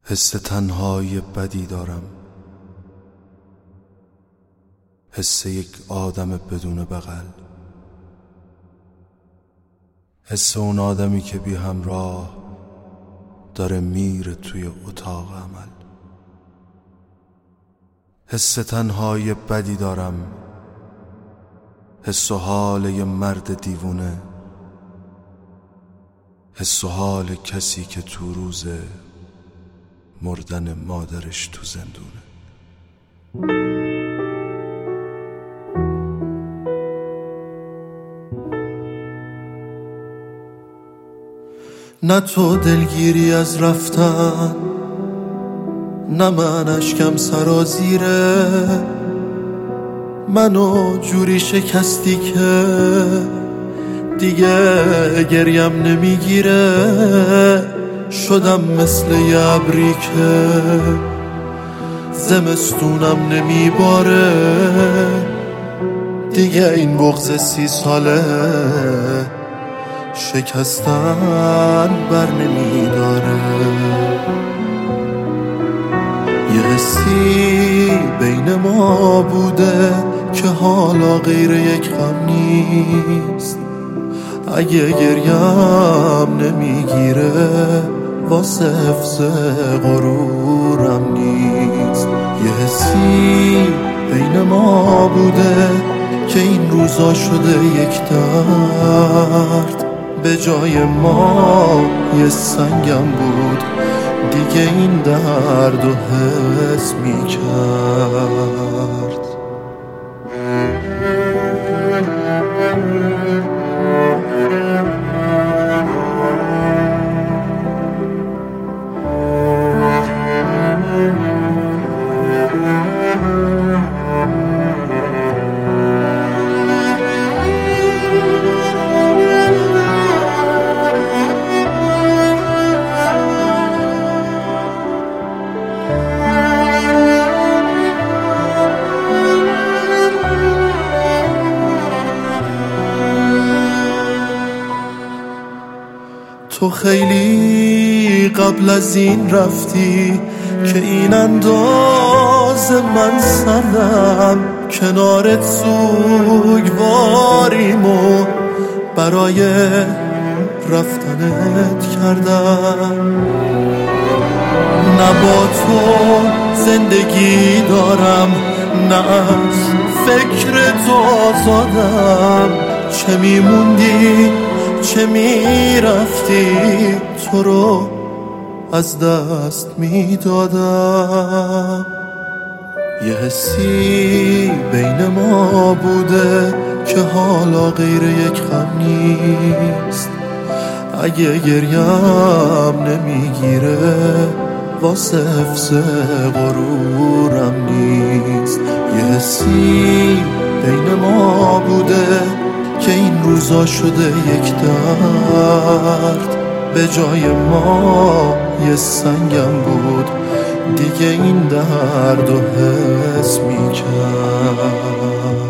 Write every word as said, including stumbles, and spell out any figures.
حس تنهایی بدی دارم، حس یک آدم بدون بغل، حس اون آدمی که بی همراه داره میره توی اتاق عمل. حس تنهایی بدی دارم، حس و حال یه مرد دیوونه، حس و حال کسی که تو روزه مردن مادرش تو زندونه. نه تو دلگیری از رفتن، نه من اشکم سرازیره، منو جوری شکستی که دیگه گریم نمیگیره. شدم مثل یه ابری که زمستونم نمیباره، دیگه این بغض سی ساله شکستن بر نمیداره. یه حسی بین ما بوده که حالا غیر یک غم نیست، اگه گریم نمیگیره واسه حفظ غرورم نیست. یه حسی بین ما بوده که این روزا شده یک درد، به جای ما یه سنگم بود دیگه این درد و حس میکرد. تو خیلی قبل از این رفتی که این انداز من سردم، کنارت سوگواریم و برای رفتنت کردم. نه با تو زندگی دارم، نه از فکر تو آزادم. چه میموندی چه میرفتی، تو رو از دست میدادم. یه حسی بین ما بوده که حالا غیر یک غم نیست، اگه گریم نمیگیره واسه حفظ غرورم نیست. یه حسی بین ما بوده که این روزا شده یک درد، به جای ما یه سنگم بود دیگه این درد و حس میکرد.